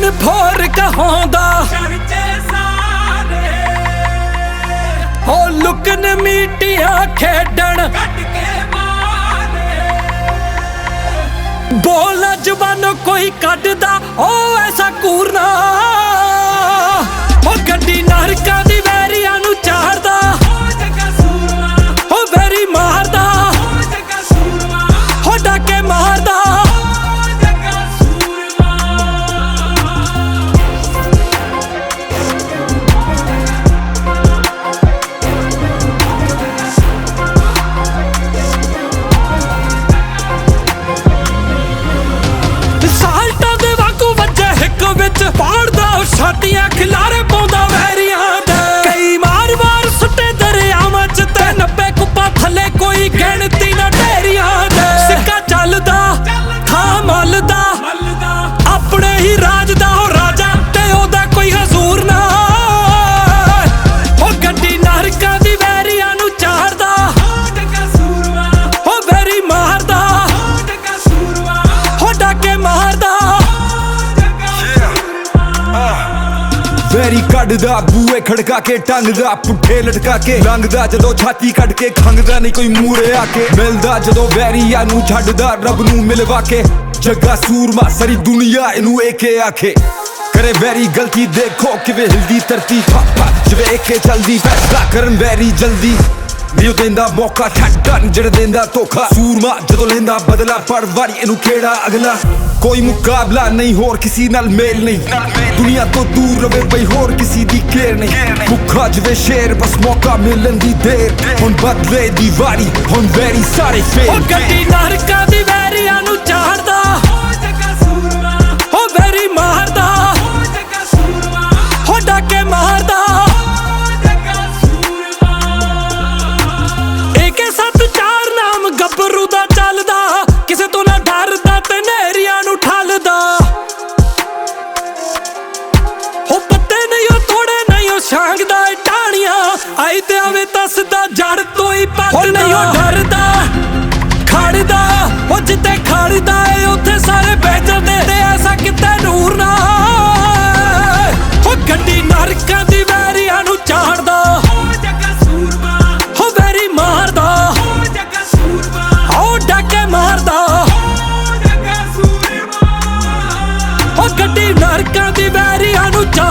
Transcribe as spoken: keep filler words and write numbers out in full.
phone for ਕਹਾਉਂਦਾ ਹੋ ਲੁਕਨ ਮੀਟੀਆਂ ਖੇਡਣ ਬੋਲ ਜ਼ਬਾਨੋਂ ਕੋਈ ਕੱਢਦਾ ਉਹ ਐਸਾ ਕੂਰਨਾ ਉਹ ਗੱਡੀ ਨਰਕਾਂ ਦੀ ਵੈਰੀਆਂ ਨੂੰ ਚਾੜਦਾ ਉਹ ਵੈਰੀ ਮਾਰਦਾ ਹੋ ਡਾਕੇ ਮਾਰਦਾ ਛਾਤੀਆਂ ਖਿਲਾਰੇ ਪਾਉਂਦਾ ਵੈਰੀਆਂ ਦੇ ਕਈ ਮਾਰ ਵਾਰ ਸੁੱਟੇ ਦਰਿਆਵਾਂ ਚ ਤੇ ਨੱਬੇ ਕੁੱਪਾ ਥੱਲੇ ਕੋਈ ਗਿਣਤੀ ਨਾ ਢੇਰੀਆਂ ਦੇ ਸਿੱਕਾ ਚੱਲਦਾ ਥਾਂ ਮੱਲਦਾ ਆਪਣੇ ਹੀ ਰਾਜ ਦਾ ਉਹ ਰਾਜਾ ਤੇ ਉਹਦਾ ਕੋਈ ਹਜ਼ੂਰ ਨਾ ਉਹ ਗੱਡੀ ਨਰਕਾਂ ਦੀ ਵੈਰੀਆਂ ਨੂੰ ਚਾੜਦਾ ਉਹ ਵੈਰੀ ਮਾਰਦਾ ਉਹ ਡਾਕੇ ਮਾਰਦਾ ਵੈਰੀ ਕੱਢਦਾ ਬੂਏ ਖੜਕਾ ਕੇ ਟੰਗਦਾ ਪੁੱਠੇ ਲਟਕਾ ਕੇ ਲੰਘਦਾ ਜਦੋਂ ਛਾਤੀ ਕੱਢ ਕੇ ਖੰਗਦਾ ਨਹੀਂ ਕੋਈ ਮੂਰੇ ਆ ਕੇ ਮਿਲਦਾ ਜਦੋਂ ਵੈਰੀਆਂ ਨੂੰ ਛੱਡਦਾ ਰੱਬ ਨੂੰ ਮਿਲਵਾ ਕੇ ਜੱਗਾ ਸੂਰਮਾ ਸਾਰੀ ਦੁਨੀਆ ਇਹਨੂੰ ਏਕੇ ਆਖੇ ਕਰੇ ਵੈਰੀ ਗਲਤੀ ਦੇਖੋ ਕਿਵੇਂ ਹਿਲਦੀ ਧਰਤੀ ਪਾਪਾ ਜਿਵੇਂ ਏਕੇ ਚਲਦੀ ਫੈਸਲਾ ਕਰਨ ਵੈਰੀ ਜਲਦੀ ਨਹੀਂ ਦੇਂਦਾ ਮੌਕਾ ਠੱਟਣ ਜਿਹੜਾ ਦੇਂਦਾ ਧੋਖਾ ਸੂਰਮਾ ਜਦੋਂ ਲੈਂਦਾ ਬਦਲਾ ਪਰ ਵਾਰੀ ਇਹਨੂੰ ਕਿਹੜਾ ਅਗਲਾ ਕੋਈ ਮੁਕਾਬਲਾ ਨਹੀਂ ਹੋਰ ਕਿਸੇ ਨਾਲ ਮੇਲ ਨਹੀਂ ਦੁਨੀਆ ਤੋਂ ਦੂਰ ਰਵੇ ਬਈ ਹੋਰ ਕਿਸੇ ਦੀ ਕੇਅਰ ਨਹੀਂ ਭੁੱਖਾ ਜਿਵੇਂ ਸ਼ੇਰ ਬਸ ਮੌਕਾ ਮਿਲਣ ਦੀ ਦੇਰ ਹੁਣ ਬਦਲੇ ਦੀ ਵਾਰੀ ਹੁਣ ਵੈਰੀ ਸਾਰੇ ਫੇਰ ਉਹ ਗੱਡੀ ਨਰਕਾਂ ਦੀ ਵੈਰੀਆਂ ਨੂੰ ਚਾੜਦਾ ਉਹ ਵੈਰੀ ਮਾਰਦਾ ਉਹ ਡਾਕੇ ਮਾਰਦਾ ਗੱਭਰੂ ਦਾ ਚੱਲਦਾ ਕਿਸੇ ਤੋਂ ਨਾ ਡਰਦਾ ਤੇ ਨਹਿਰੀਆਂ ਨੂੰ ਠੱਲਦਾ ਹੋ ਪੱਤੇ ਨਹੀਂ ਉਹ ਤੋੜੇ ਨਹੀਂ ਉਹ ਛਾਂਗਦਾ ਟਾਣੀਆਂ ਆਈ ਤੇ ਆਵੇ ਦੱਸਦਾ ਜੜ ਤੋਂ ਹੀ ਪੱਤ ਨਹੀਂ ਉਹ ਡਰਦਾ ਖੜਦਾ ਉਹ ਜਿੱਤੇ ਖੜਦਾ ਏ ਉੱਥੇ ਸਾਰੇ ਬੇਜਦੇ ਤੇ ਐਸਾ ਕਿਤੇ ਨੂਰ ਨਾ ਉਹ ਗੱਡੀ ਨਰਕਾਂ ਦੀ ਵੈਰੀਆਂ ਨੂੰ ਚਾੜਦਾ ਉਹ ਵੈਰੀ ਮਾਰਦਾ ਡਾਕੇ ਮਾਰਦਾ ਉਹ ਗੱਡੀ ਨਰਕਾਂ ਦੀ ਵੈਰੀਆਂ ਨੂੰ